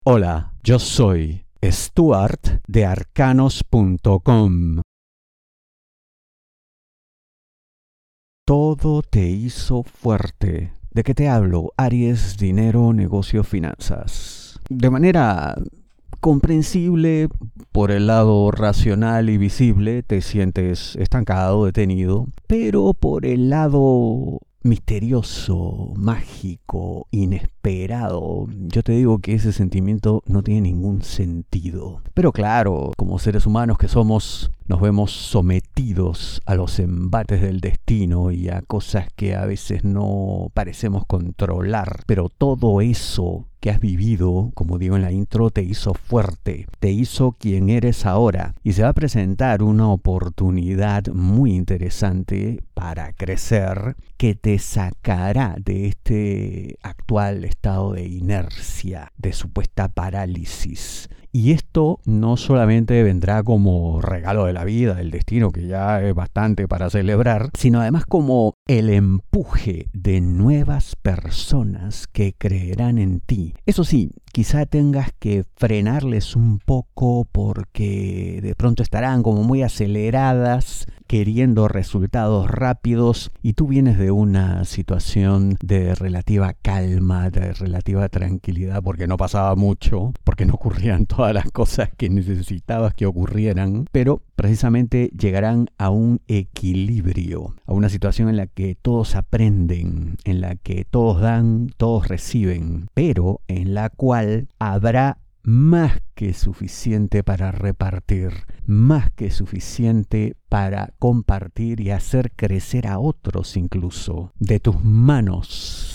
Hola, yo soy Stuart de arcanos.com. Todo te hizo fuerte. ¿De qué te hablo? Aries, dinero, negocio, finanzas. De manera comprensible, por el lado racional y visible, te sientes estancado, detenido, pero por el lado misterioso, mágico, inesperado, yo te digo que ese sentimiento no tiene ningún sentido. Pero claro, como seres humanos que somos, nos vemos sometidos a los embates del destino y a cosas que a veces no parecemos controlar. Pero todo eso que has vivido, como digo en la intro, te hizo fuerte, te hizo quien eres ahora. Y se va a presentar una oportunidad muy interesante para crecer que te sacará de este actual estado de inercia, de supuesta parálisis. Y esto no solamente vendrá como regalo de la vida, del destino, que ya es bastante para celebrar, sino además como el empuje de nuevas personas que creerán en ti. Eso sí, quizá tengas que frenarles un poco porque de pronto estarán como muy aceleradas, queriendo resultados rápidos, y tú vienes de una situación de relativa calma, de relativa tranquilidad, porque no pasaba mucho, porque no ocurrían todas las cosas que necesitabas que ocurrieran, pero precisamente llegarán a un equilibrio, a una situación en la que todos aprenden, en la que todos dan, todos reciben, pero en la cual habrá más que suficiente para repartir, más que suficiente para compartir y hacer crecer a otros incluso. De tus manos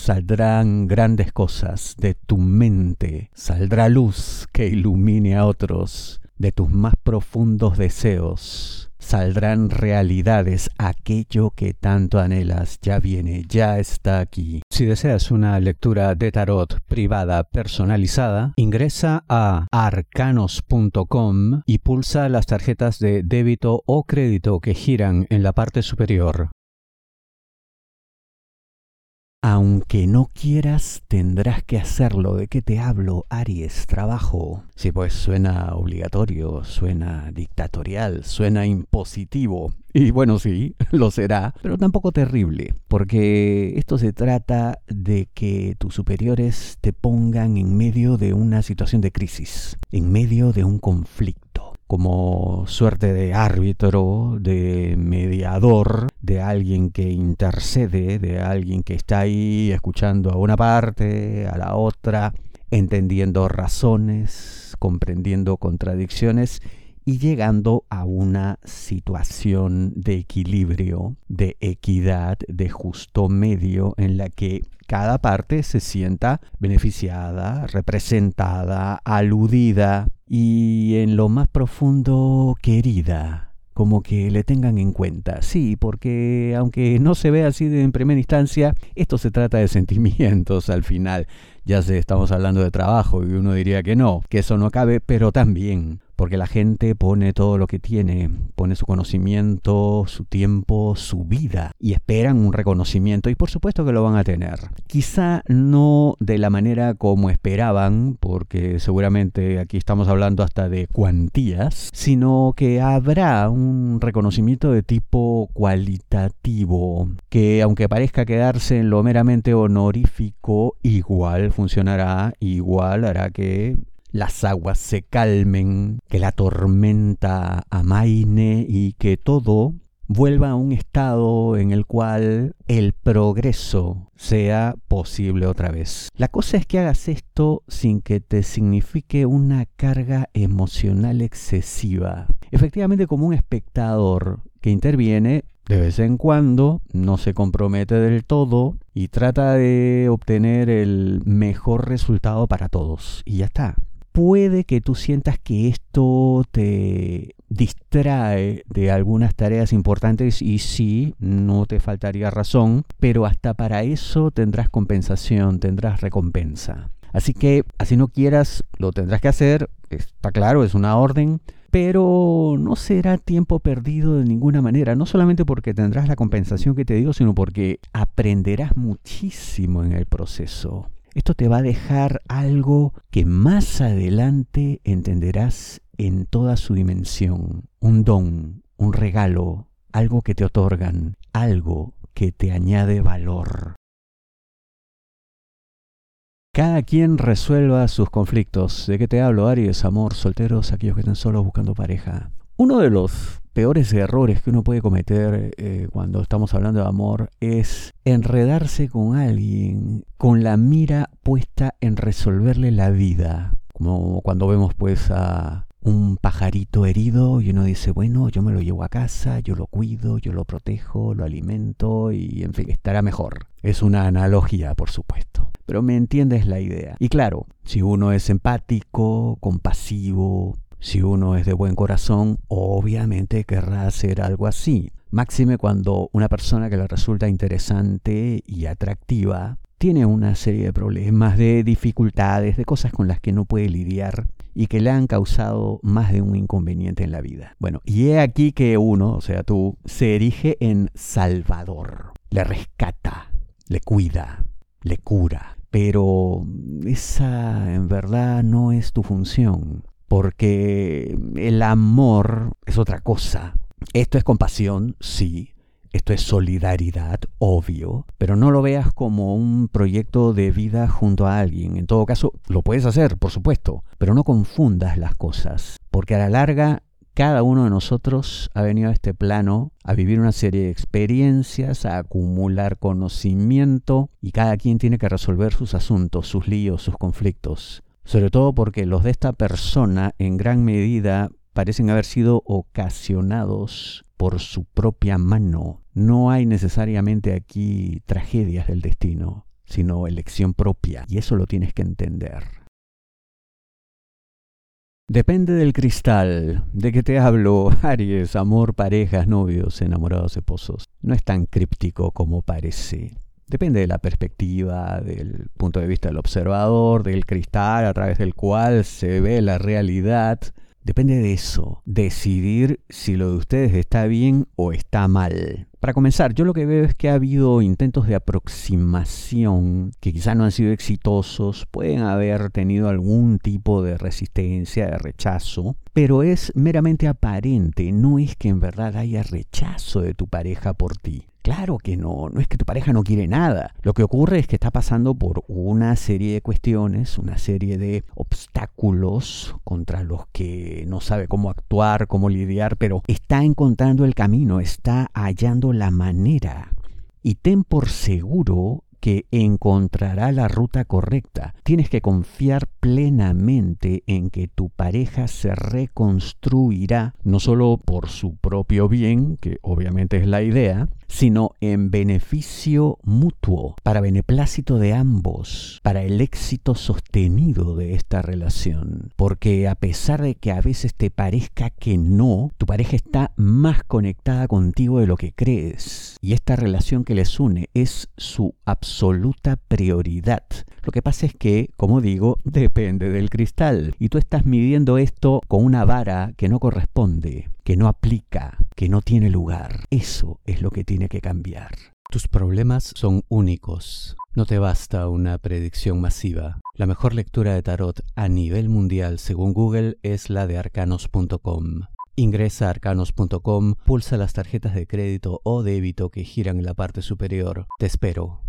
saldrán grandes cosas, de tu mente saldrá luz que ilumine a otros, de tus más profundos deseos saldrán realidades. Aquello que tanto anhelas ya viene, ya está aquí. Si deseas una lectura de tarot privada personalizada, ingresa a arcanos.com y pulsa las tarjetas de débito o crédito que giran en la parte superior. Aunque no quieras, tendrás que hacerlo. ¿De qué te hablo, Aries? Trabajo. Sí, pues suena obligatorio, suena dictatorial, suena impositivo. Y bueno, sí, lo será, pero tampoco terrible, porque esto se trata de que tus superiores te pongan en medio de una situación de crisis, en medio de un conflicto, como suerte de árbitro, de mediador, de alguien que intercede, de alguien que está ahí escuchando a una parte, a la otra, entendiendo razones, comprendiendo contradicciones y llegando a una situación de equilibrio, de equidad, de justo medio en la que cada parte se sienta beneficiada, representada, aludida y en lo más profundo querida, como que le tengan en cuenta. Sí, porque aunque no se vea así en primera instancia, esto se trata de sentimientos al final. Ya sé, estamos hablando de trabajo y uno diría que no, que eso no cabe, pero también, porque la gente pone todo lo que tiene, pone su conocimiento, su tiempo, su vida y esperan un reconocimiento y por supuesto que lo van a tener. Quizá no de la manera como esperaban, porque seguramente aquí estamos hablando hasta de cuantías, sino que habrá un reconocimiento de tipo cualitativo, que aunque parezca quedarse en lo meramente honorífico, igual funcionará, igual hará que las aguas se calmen, que la tormenta amaine y que todo vuelva a un estado en el cual el progreso sea posible otra vez. La cosa es que hagas esto sin que te signifique una carga emocional excesiva. Efectivamente, como un espectador que interviene de vez en cuando, no se compromete del todo y trata de obtener el mejor resultado para todos. Y ya está. Puede que tú sientas que esto te distrae de algunas tareas importantes y sí, no te faltaría razón, pero hasta para eso tendrás compensación, tendrás recompensa. Así que, así no quieras, lo tendrás que hacer, está claro, es una orden, pero no será tiempo perdido de ninguna manera, no solamente porque tendrás la compensación que te digo, sino porque aprenderás muchísimo en el proceso. Esto te va a dejar algo que más adelante entenderás en toda su dimensión. Un don, un regalo, algo que te otorgan, algo que te añade valor. Cada quien resuelva sus conflictos. ¿De qué te hablo, Aries? Amor, solteros, aquellos que están solos buscando pareja. Uno de los peores errores que uno puede cometer cuando estamos hablando de amor es enredarse con alguien con la mira puesta en resolverle la vida. Como cuando vemos pues a un pajarito herido y uno dice, bueno, yo me lo llevo a casa, yo lo cuido, yo lo protejo, lo alimento y en fin, estará mejor. Es una analogía, por supuesto. Pero me entiendes la idea. Y claro, si uno es empático, compasivo, si uno es de buen corazón, obviamente querrá hacer algo así. Máxime cuando una persona que le resulta interesante y atractiva tiene una serie de problemas, de dificultades, de cosas con las que no puede lidiar y que le han causado más de un inconveniente en la vida. Bueno, y he aquí que uno, o sea tú, se erige en salvador. Le rescata, le cuida, le cura. Pero esa en verdad no es tu función. Porque el amor es otra cosa. Esto es compasión, sí. Esto es solidaridad, obvio. Pero no lo veas como un proyecto de vida junto a alguien. En todo caso, lo puedes hacer, por supuesto. Pero no confundas las cosas. Porque a la larga, cada uno de nosotros ha venido a este plano a vivir una serie de experiencias, a acumular conocimiento. Y cada quien tiene que resolver sus asuntos, sus líos, sus conflictos. Sobre todo porque los de esta persona en gran medida parecen haber sido ocasionados por su propia mano. No hay necesariamente aquí tragedias del destino, sino elección propia. Y eso lo tienes que entender. Depende del cristal. ¿De qué te hablo? Aries, amor, parejas, novios, enamorados, esposos. No es tan críptico como parece. Depende de la perspectiva, del punto de vista del observador, del cristal a través del cual se ve la realidad. Depende de eso, decidir si lo de ustedes está bien o está mal. Para comenzar, yo lo que veo es que ha habido intentos de aproximación que quizás no han sido exitosos, pueden haber tenido algún tipo de resistencia, de rechazo, pero es meramente aparente, no es que en verdad haya rechazo de tu pareja por ti. Claro que no es que tu pareja no quiere nada. Lo que ocurre es que está pasando por una serie de cuestiones, una serie de obstáculos contra los que no sabe cómo actuar, cómo lidiar, pero está encontrando el camino, está hallando la manera. Y ten por seguro que encontrará la ruta correcta. Tienes que confiar plenamente en que tu pareja se reconstruirá, no solo por su propio bien, que obviamente es la idea, sino en beneficio mutuo, para beneplácito de ambos, para el éxito sostenido de esta relación. Porque a pesar de que a veces te parezca que no, tu pareja está más conectada contigo de lo que crees. Y esta relación que les une es su absoluta prioridad. Lo que pasa es que, como digo, depende del cristal. Y tú estás midiendo esto con una vara que no corresponde, que no aplica, que no tiene lugar. Eso es lo que tiene que cambiar. Tus problemas son únicos. No te basta una predicción masiva. La mejor lectura de tarot a nivel mundial, según Google, es la de arcanos.com. Ingresa a arcanos.com, pulsa las tarjetas de crédito o débito que giran en la parte superior. Te espero.